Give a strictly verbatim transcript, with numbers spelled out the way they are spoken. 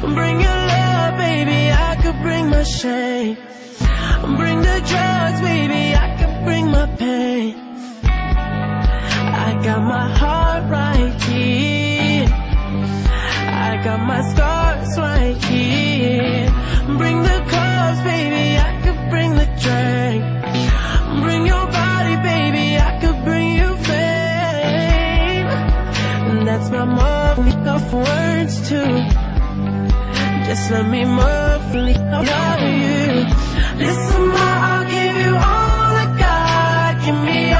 Bring your love, baby, I could bring my shame. Bring the drugs, baby, I could bring my pain. I got my heart right here, I got my scars right here. Bring the cars, baby, I could bring the drink. Bring your body, baby, I could bring you fame. And that's my motherfucking words too. Just let me motherfucking love you. Listen, ma, I'll give you all I got. Give me